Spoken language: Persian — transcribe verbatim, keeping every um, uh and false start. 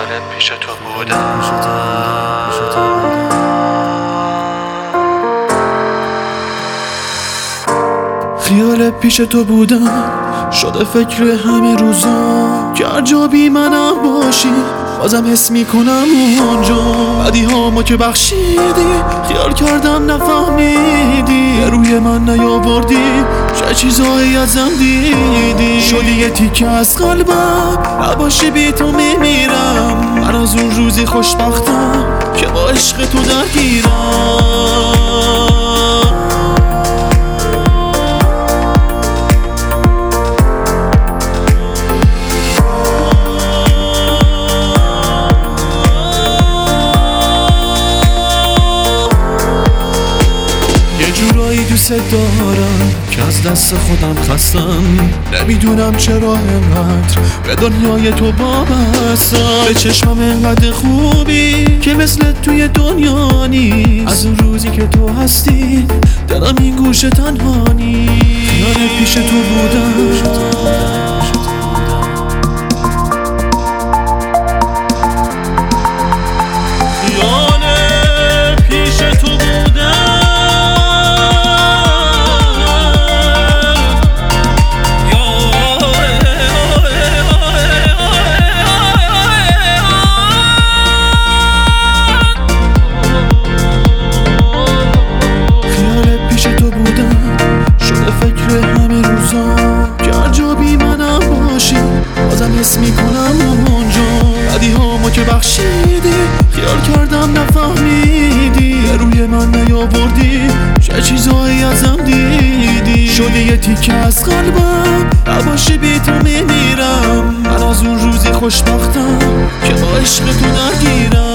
خیال پیش تو بودم. خیال پیش تو بودم، شده فکر همه روزا که هر جا بی منم باشی بازم حس میکنم اونجا. بدی ها ما که بخشیدی، خیال کردم نفهمیدی، روی من نیاوردی، چه چیزایی ازم دیدی. شدی یه تیکه از قلبم، نباشی بی تو میمیرم. من از اون روزی خوشبختم که با عشق تو درگیرم. جورایی دوست دارم که از دست خودم خستم. نمیدونم چرا انقدر به دنیای تو وابستم. به چشمم انقدر خوبی که مثل توی دنیا نیست. از اون روزی که تو هستی دلم این گوشه تنها نیست. خیال پیش تو بودم، حس میکنم اونجا. بدی ها ما که بخشیدی، خیال کردم نفهمیدی، روی من نیاوردی، چه چیزایی ازم دیدی. شدی یه تیکه از قلبم، نباشی بی تو میمیرم. من از اون روزی خوشبختم که با عشق تو نگیرم.